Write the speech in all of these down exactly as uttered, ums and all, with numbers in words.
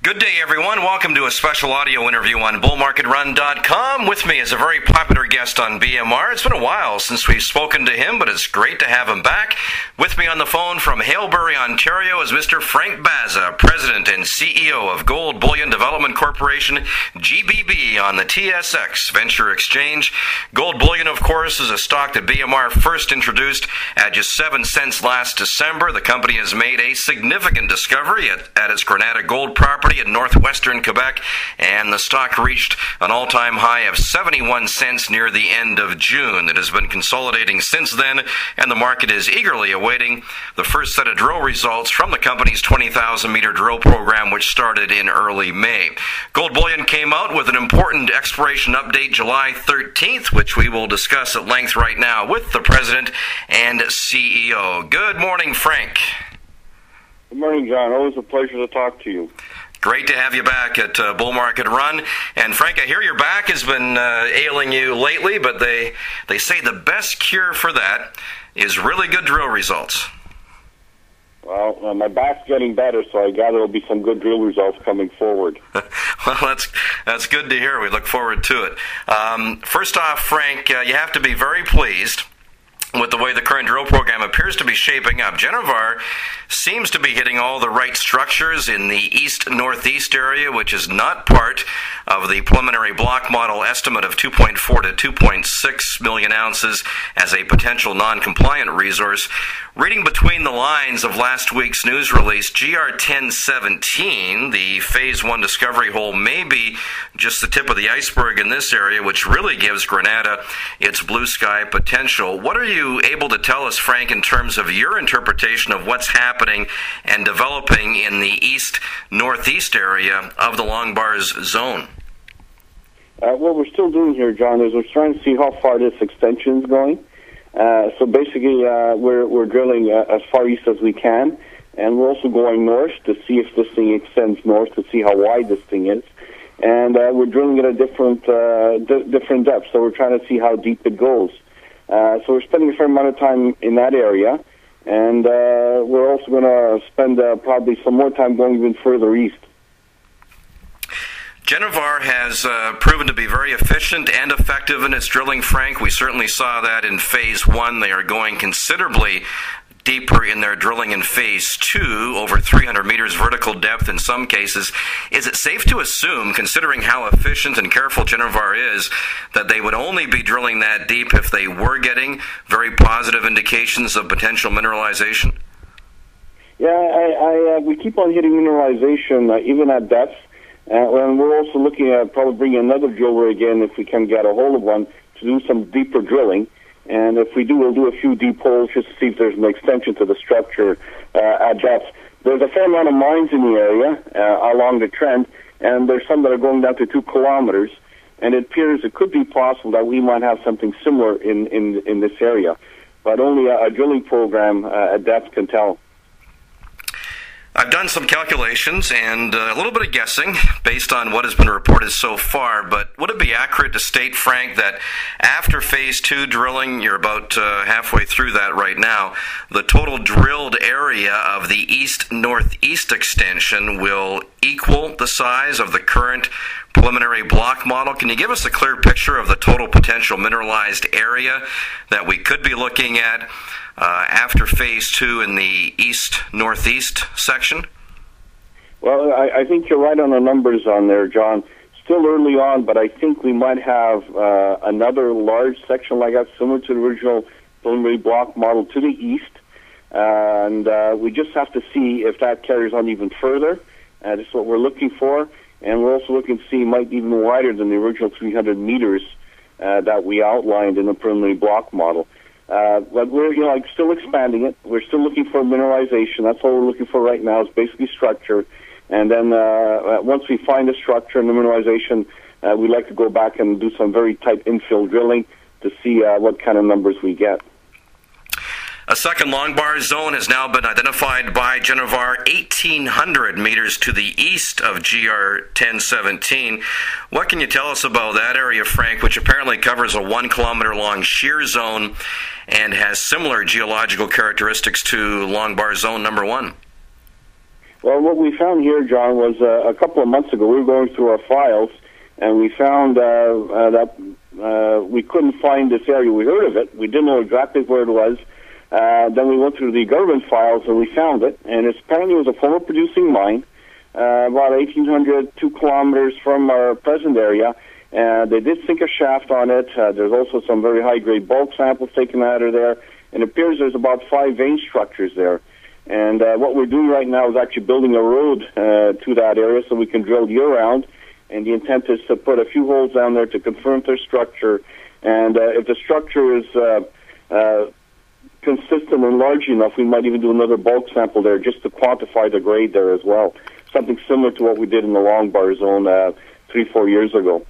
Good day, everyone. Welcome to a special audio interview on bull market run dot com. With me is a very popular guest on B M R. It's been a while since we've spoken to him, but it's great to have him back. With me on the phone from Haileybury, Ontario is Mister Frank Baza, President and C E O of Gold Bullion Development Corporation, G B B, on the T S X Venture Exchange. Gold Bullion, of course, is a stock that B M R first introduced at just seven cents last December. The company has made a significant discovery at, at its Granada Gold property in northwestern Quebec, and the stock reached an all-time high of seventy-one cents near the end of June. It has been consolidating since then, and the market is eagerly awaiting the first set of drill results from the company's twenty thousand meter drill program, which started in early May. Gold Bullion came out with an important exploration update July thirteenth, which we will discuss at length right now with the President and C E O. Good morning, Frank. Good morning, John. Always a pleasure to talk to you. Great to have you back at uh, Bull Market Run. And Frank, I hear your back has been uh, ailing you lately, but they, they say the best cure for that is really good drill results. Well, uh, my back's getting better, so I gather there'll be some good drill results coming forward. Well, that's that's good to hear. We look forward to it. Um, first off, Frank, uh, you have to be very pleased with the way the current drill program appears to be shaping up. Genivar seems to be hitting all the right structures in the east-northeast area, which is not part of the preliminary block model estimate of two point four to two point six million ounces as a potential non-compliant resource. Reading between the lines of last week's news release, G R ten seventeen, the Phase one discovery hole, may be just the tip of the iceberg in this area, which really gives Granada its blue sky potential. What are you able to tell us, Frank, in terms of your interpretation of what's happening and developing in the east-northeast area of the Long Bars zone? Uh, what we're still doing here, John, is we're trying to see how far this extension is going. Uh, so basically, uh, we're we're drilling uh, as far east as we can, and we're also going north to see if this thing extends north to see how wide this thing is. And uh, we're drilling at a different uh, d- different depth, so we're trying to see how deep it goes. Uh, so we're spending a fair amount of time in that area, and uh, we're also going to spend uh, probably some more time going even further east. Genivar has uh, proven to be very efficient and effective in its drilling, Frank. We certainly saw that in Phase one. They are going considerably deeper in their drilling in Phase two, over three hundred meters vertical depth in some cases. Is it safe to assume, considering how efficient and careful Genivar is, that they would only be drilling that deep if they were getting very positive indications of potential mineralization? Yeah, I, I, uh, we keep on hitting mineralization uh, even at depth. Uh, and we're also looking at probably bringing another drill rig in if we can get a hold of one to do some deeper drilling. And if we do, we'll do a few deep holes just to see if there's an extension to the structure uh, at depth. There's a fair amount of mines in the area uh, along the trend, and there's some that are going down to two kilometers. And it appears it could be possible that we might have something similar in, in, in this area. But only a, a drilling program uh, at depth can tell. I've done some calculations and uh, a little bit of guessing based on what has been reported so far, but would it be accurate to state, Frank, that after Phase two drilling, you're about uh, halfway through that right now, the total drilled area of the east-northeast extension will equal the size of the current preliminary block model? Can you give us a clear picture of the total potential mineralized area that we could be looking at Uh, after Phase two in the east-northeast section? Well, I, I think you're right on the numbers on there, John. Still early on, but I think we might have uh, another large section like that, similar to the original preliminary block model to the east. Uh, and uh, we just have to see if that carries on even further. Uh, this is what we're looking for. And we're also looking to see it might be even wider than the original three hundred meters uh, that we outlined in the preliminary block model. Uh, but we're, you know, like still expanding it. We're still looking for mineralization. That's all we're looking for right now. It's basically structure. And then uh, once we find the structure and the mineralization, uh, we like to go back and do some very tight infill drilling to see uh, what kind of numbers we get. A second Long Bar zone has now been identified by Genivar, eighteen hundred meters to the east of G R ten seventeen. What can you tell us about that area, Frank, which apparently covers a one kilometer long shear zone and has similar geological characteristics to Long Bar zone number one? Well, what we found here, John, was uh, a couple of months ago, we were going through our files, and we found uh, uh, that uh, we couldn't find this area. We heard of it. We didn't know exactly where it was. Uh, then we went through the government files, and we found it. And it's, apparently it was a former producing mine, uh, about eighteen hundred, two kilometers from our present area. Uh, they did sink a shaft on it. Uh, there's also some very high-grade bulk samples taken out of there. And it appears there's about five vein structures there. And uh, what we're doing right now is actually building a road uh, to that area so we can drill year-round. And the intent is to put a few holes down there to confirm their structure. And uh, if the structure is uh, uh, consistent and large enough, we might even do another bulk sample there just to quantify the grade there as well. Something similar to what we did in the Long Bar Zone uh, three, four years ago.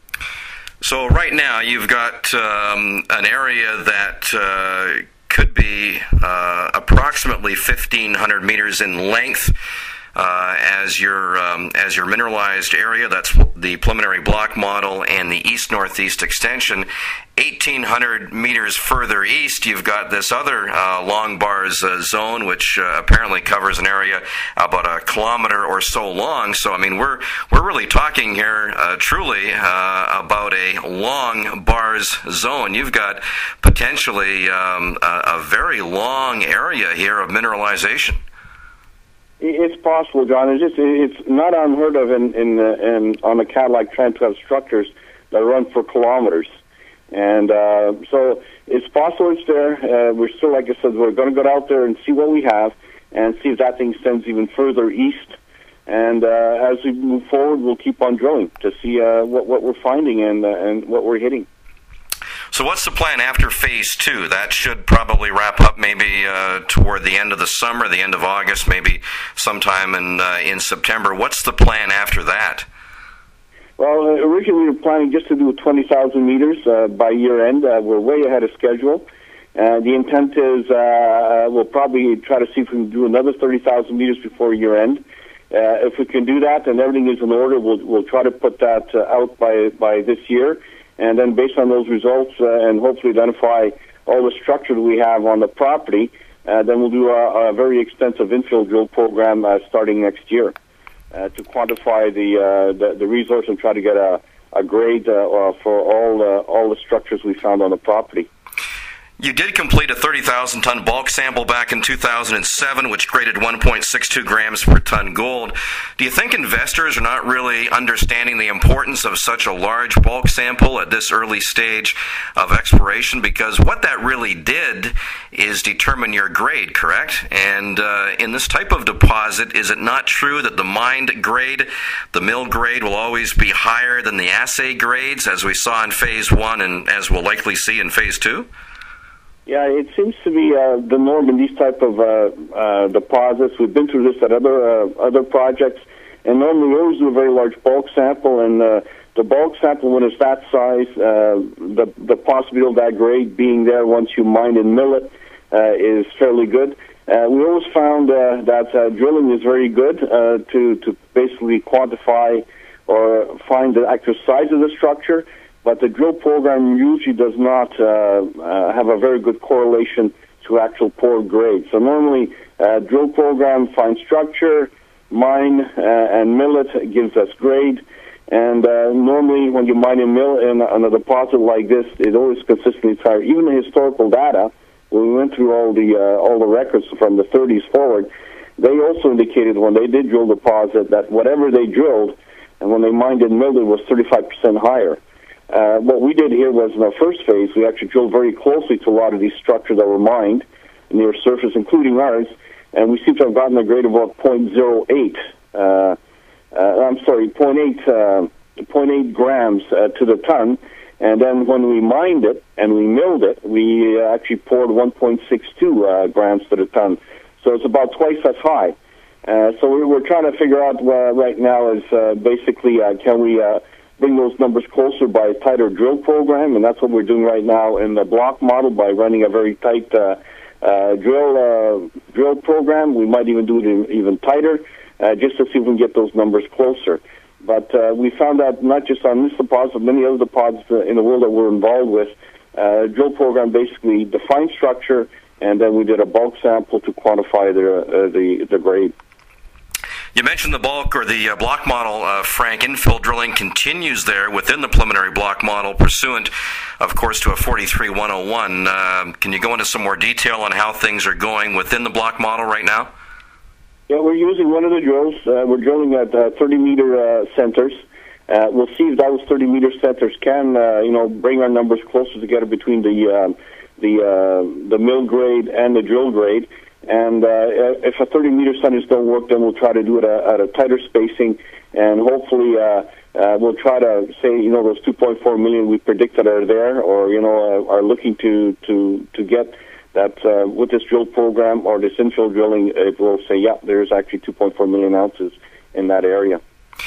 So right now you've got um, an area that uh, could be uh, approximately fifteen hundred meters in length uh, as your um, as your mineralized area. That's the preliminary block model and the east-northeast extension. eighteen hundred meters further east, you've got this other uh, long bars uh, zone, which uh, apparently covers an area about a kilometer or so long. So, I mean, we're we're really talking here uh, truly uh, about a long bars zone. You've got potentially um, a, a very long area here of mineralization. It's possible, John. It's just it's not unheard of in in, uh, in on the Cadillac Trend to have structures that run for kilometers. And uh, so it's possible it's there. Uh, we're still, like I said, we're going to go out there and see what we have and see if that thing extends even further east. And uh, as we move forward, we'll keep on drilling to see uh, what, what we're finding and, uh, and what we're hitting. So what's the plan after phase two? That should probably wrap up maybe uh, toward the end of the summer, the end of August, maybe sometime in, uh, in September. What's the plan after that? Well, originally we were planning just to do twenty thousand meters uh, by year end. Uh, we're way ahead of schedule. Uh, the intent is uh, we'll probably try to see if we can do another thirty thousand meters before year end. Uh, if we can do that and everything is in order, we'll, we'll try to put that uh, out by, by this year. And then based on those results uh, and hopefully identify all the structure that we have on the property, uh, then we'll do a, a very extensive infill drill program uh, starting next year. Uh, to quantify the, uh, the the resource and try to get a, a grade uh, for all uh, all the structures we found on the property. You did complete a thirty thousand ton bulk sample back in two thousand seven, which graded one point six two grams per ton gold. Do you think investors are not really understanding the importance of such a large bulk sample at this early stage of exploration? Because what that really did is determine your grade, correct? And uh, in this type of deposit, is it not true that the mined grade, the mill grade, will always be higher than the assay grades, as we saw in phase one and as we'll likely see in phase two? Yeah, it seems to be uh, the norm in these type of uh, uh, deposits. We've been through this at other uh, other projects, and normally we always do a very large bulk sample. And uh, the bulk sample, when it's that size, uh, the the possibility of that grade being there once you mine and mill it uh, is fairly good. Uh, we always found uh, that uh, drilling is very good uh, to to basically quantify or find the actual size of the structure. But the drill program usually does not uh, uh, have a very good correlation to actual pore grade. So normally, uh, drill program finds structure, mine uh, and mill it, gives us grade. And uh, normally, when you mine and mill in on a deposit like this, it always consistently higher. Even the historical data, when we went through all the uh, all the records from the thirties forward, they also indicated when they did drill deposit that whatever they drilled, and when they mined and milled it, was thirty-five percent higher. Uh, what we did here was in our first phase, we actually drilled very closely to a lot of these structures that were mined near surface, including ours, and we seem to have gotten a grade of about zero point zero eight. Uh, uh, I'm sorry, zero point eight, uh, zero point eight grams uh, to the ton. And then when we mined it and we milled it, we uh, actually poured one point six two uh, grams to the ton. So it's about twice as high. Uh, so we're, we're trying to figure out uh, right now is uh, basically uh, can we uh, bring those numbers closer by a tighter drill program, and that's what we're doing right now in the block model by running a very tight uh, uh, drill uh, drill program. We might even do it even tighter uh, just to see if we can get those numbers closer. But uh, we found that not just on this deposit, but many other deposits in the world that we're involved with, uh, drill program basically defined structure, and then we did a bulk sample to quantify the uh, the, the grade. You mentioned the bulk or the uh, block model, uh, Frank. Infill drilling continues there within the preliminary block model, pursuant, of course, to a forty-three one oh one. Uh, can you go into some more detail on how things are going within the block model right now? Yeah, we're using one of the drills. Uh, we're drilling at uh, thirty-meter uh, centers. Uh, we'll see if those thirty-meter centers can, uh, you know, bring our numbers closer together between the uh, the uh, the mill grade and the drill grade. And uh, if a thirty-meter centers don't work, then we'll try to do it at a tighter spacing, and hopefully uh, uh, we'll try to say, you know, those two point four million we predicted are there, or you know, uh, are looking to to to get that uh, with this drill program or this infill drilling, it will say, yeah, there's actually two point four million ounces in that area.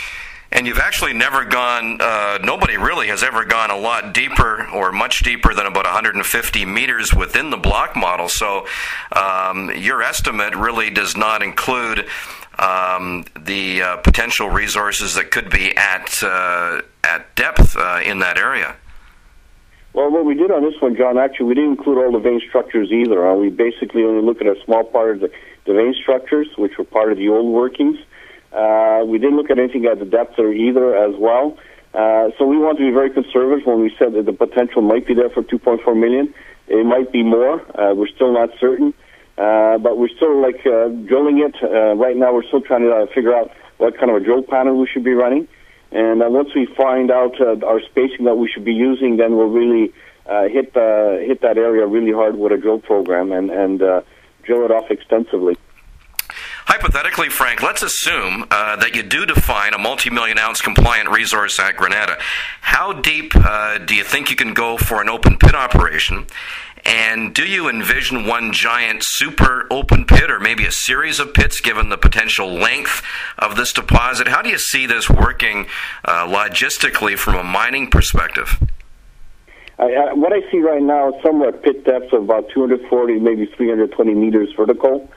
And you've actually never gone, uh, nobody really has ever gone a lot deeper or much deeper than about one hundred fifty meters within the block model. So um, your estimate really does not include um, the uh, potential resources that could be at, uh, at depth uh, in that area. Well, what we did on this one, John, actually, we didn't include all the vein structures either. Uh, we basically only looked at a small part of the, the vein structures, which were part of the old workings. Uh, we didn't look at anything at the depth there either as well. Uh, so we want to be very conservative when we said that the potential might be there for two point four million. It might be more. Uh, we're still not certain. Uh, but we're still like uh, drilling it. Uh, right now we're still trying to uh, figure out what kind of a drill pattern we should be running. And uh, once we find out uh, our spacing that we should be using, then we'll really uh, hit uh, hit that area really hard with a drill program and, and uh, drill it off extensively. Hypothetically, Frank, let's assume uh, that you do define a multi-million ounce compliant resource at Granada. How deep uh, do you think you can go for an open pit operation? And do you envision one giant super open pit or maybe a series of pits given the potential length of this deposit? How do you see this working uh, logistically from a mining perspective? I, I, what I see right now is somewhere at pit depths of about two hundred forty, maybe three hundred twenty meters vertical.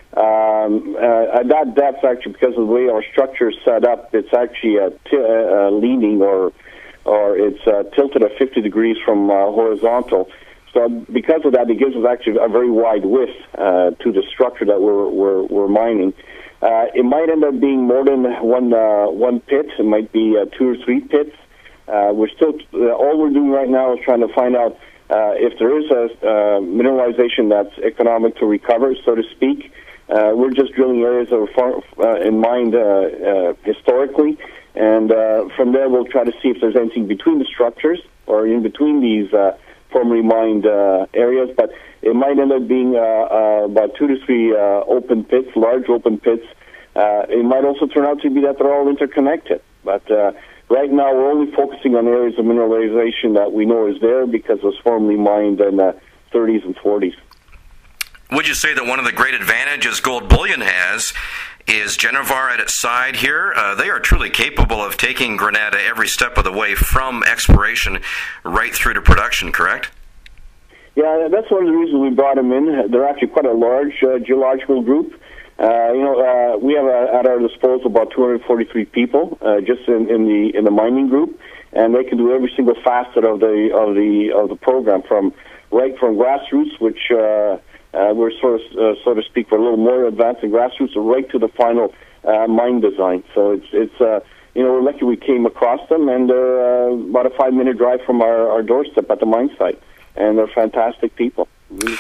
Um, uh, at that depth, actually, because of the way our structure is set up, it's actually uh, t- uh, leaning or or it's uh, tilted at fifty degrees from uh, horizontal. So because of that, it gives us actually a very wide width uh, to the structure that we're we're, we're mining. Uh, it might end up being more than one uh, one pit. It might be uh, two or three pits. Uh, we're still uh, all we're doing right now is trying to find out uh, if there is a uh, mineralization that's economic to recover, so to speak. Uh, we're just drilling areas that were far, uh, in mind uh, uh, historically, and uh, from there we'll try to see if there's anything between the structures or in between these uh, formerly mined uh, areas. But it might end up being uh, uh, about two to three uh, open pits, large open pits. Uh, it might also turn out to be that they're all interconnected. But uh, right now we're only focusing on areas of mineralization that we know is there because it was formerly mined in the thirties and forties. Would you say that one of the great advantages Gold Bullion has is Genivar at its side here? Uh, they are truly capable of taking Granada every step of the way from exploration right through to production, correct? Yeah, that's one of the reasons we brought them in. They're actually quite a large uh, geological group. Uh, you know, uh, we have uh, at our disposal about two hundred forty-three people uh, just in, in the in the mining group, and they can do every single facet of the of the of the program, from right from grassroots, which uh, Uh, we're sort of, uh, so to speak, we're a little more advanced in grassroots, right to the final uh, mine design. So it's, it's uh, you know, we're lucky we came across them, and they're uh, about a five-minute drive from our, our doorstep at the mine site, and they're fantastic people. Really.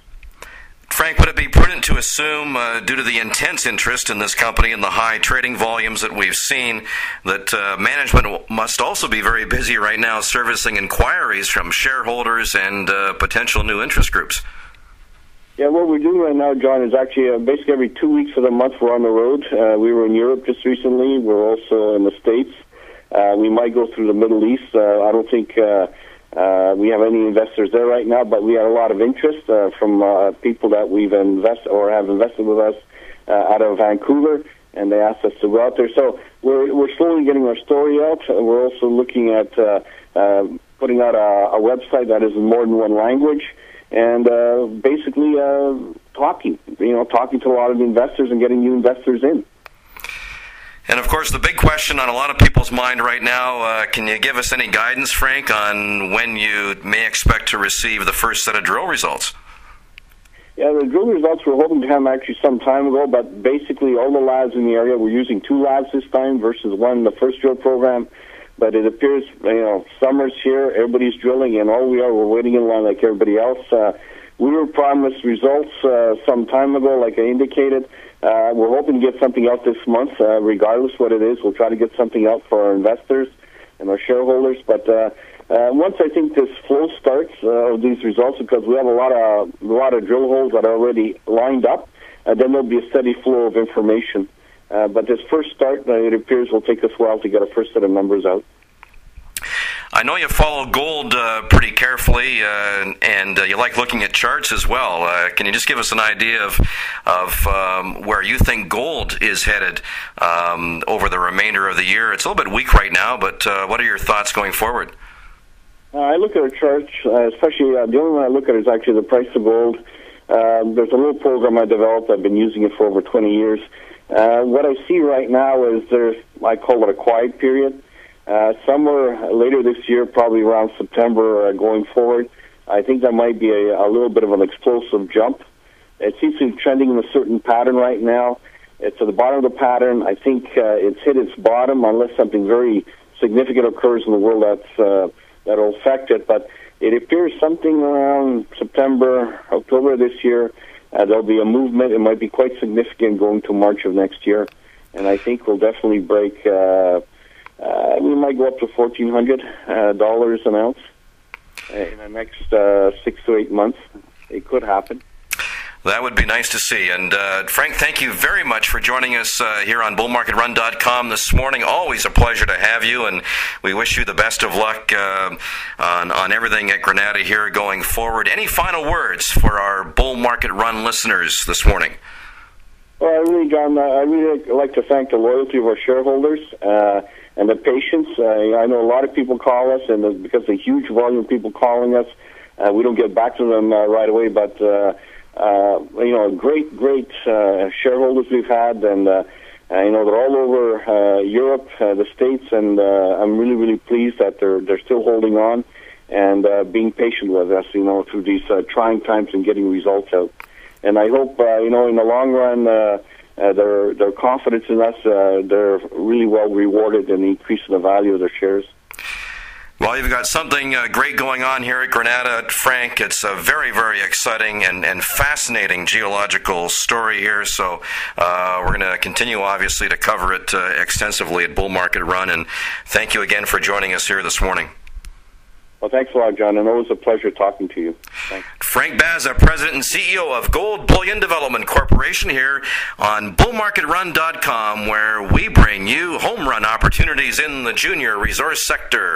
Frank, would it be prudent to assume, uh, due to the intense interest in this company and the high trading volumes that we've seen, that uh, management must also be very busy right now servicing inquiries from shareholders and uh, potential new interest groups? Yeah, what we're doing right now, John, is actually uh, basically every two weeks of the month we're on the road. Uh, we were in Europe just recently. We're also in the States. Uh, we might go through the Middle East. Uh, I don't think uh, uh, we have any investors there right now, but we have a lot of interest uh, from uh, people that we've invested or have invested with us uh, out of Vancouver, and they asked us to go out there. So we're we're slowly getting our story out. We're also looking at uh, uh, putting out a, a website that is in more than one language. And uh, basically uh, talking, you know, talking to a lot of investors and getting new investors in. And, of course, the big question on a lot of people's mind right now, uh, can you give us any guidance, Frank, on when you may expect to receive the first set of drill results? Yeah, the drill results we're hoping to have actually some time ago, but basically all the labs in the area, we're using two labs this time versus one in the first drill program. But it appears, you know, summer's here, everybody's drilling, and all we are, we're waiting in line like everybody else. Uh, we were promised results uh, some time ago, like I indicated. Uh, we're hoping to get something out this month, uh, regardless what it is. We'll try to get something out for our investors and our shareholders. But uh, uh, once I think this flow starts uh, of these results, because we have a lot of a lot of drill holes that are already lined up, uh, then there'll be a steady flow of information. Uh, but this first start, uh, it appears, will take us a while to get a first set of numbers out. I know you follow gold uh, pretty carefully, uh, and uh, you like looking at charts as well. Uh, can you just give us an idea of of um, where you think gold is headed um, over the remainder of the year? It's a little bit weak right now, but uh, what are your thoughts going forward? Uh, I look at our charts, uh, especially uh, the only one I look at is actually the price of gold. Uh, there's a little program I developed. I've been using it for over twenty years. Uh, what I see right now is there's, I call it a quiet period. Uh, somewhere later this year, probably around September uh, going forward, I think there might be a, a little bit of an explosive jump. It seems to be trending in a certain pattern right now. It's at the bottom of the pattern. I think uh, it's hit its bottom unless something very significant occurs in the world that's, uh, that'll affect it. But it appears something around September, October this year, Uh, there'll be a movement. It might be quite significant going to March of next year. And I think we'll definitely break, uh, uh, we might go up to fourteen hundred dollars uh, an ounce in the next uh, six to eight months. It could happen. That would be nice to see. And uh, Frank, thank you very much for joining us uh, here on bull market run dot com this morning. Always a pleasure to have you, and we wish you the best of luck uh, on, on everything at Granata here going forward. Any final words for our Bull Market Run listeners this morning? Well, I really, John, I really like to thank the loyalty of our shareholders uh, and the patience. Uh, I know a lot of people call us, and because of the huge volume of people calling us, uh, we don't get back to them uh, right away, but uh, Uh, you know, great, great uh, shareholders we've had, and uh, uh, you know they're all over uh, Europe, uh, the States, and uh, I'm really, really pleased that they're they're still holding on and uh, being patient with us, you know, through these uh, trying times and getting results out. And I hope, uh, you know, in the long run, uh, uh, their their confidence in us, uh, they're really well rewarded in increasing the value of their shares. Well, you've got something uh, great going on here at Granata, Frank. It's a very, very exciting and, and fascinating geological story here. So uh, we're going to continue, obviously, to cover it uh, extensively at Bull Market Run. And thank you again for joining us here this morning. Well, thanks a lot, John, and always a pleasure talking to you. Thanks. Frank Baza, President and C E O of Gold Bullion Development Corporation, here on bull market run dot com, where we bring you home run opportunities in the junior resource sector.